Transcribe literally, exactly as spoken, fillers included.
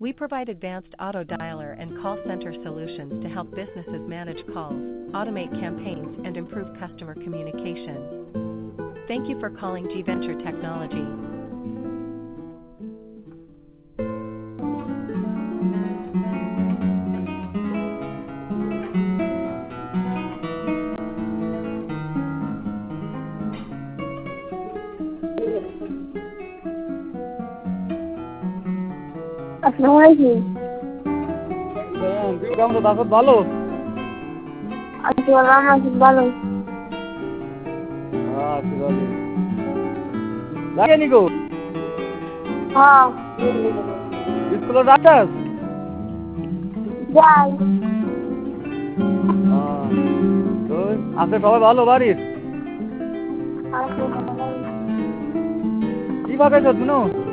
We provide advanced auto dialer and call center solutions to help businesses manage calls, automate campaigns, and improve customer communication. Thank you for calling G Venture Technology. আসসালামু আলাইকুম। কেমন আছো? দাসত ভালো? আছি ভালো, আছি ভালো। হ্যাঁ আছি ভালো। লাগে নি গো? হ্যাঁ। স্কুলে যাচ্ছাস? যাই। হ্যাঁ। তো আছে সবাই ভালো বাড়ির? আছে ভালো। কি পাকাইছ শুনো?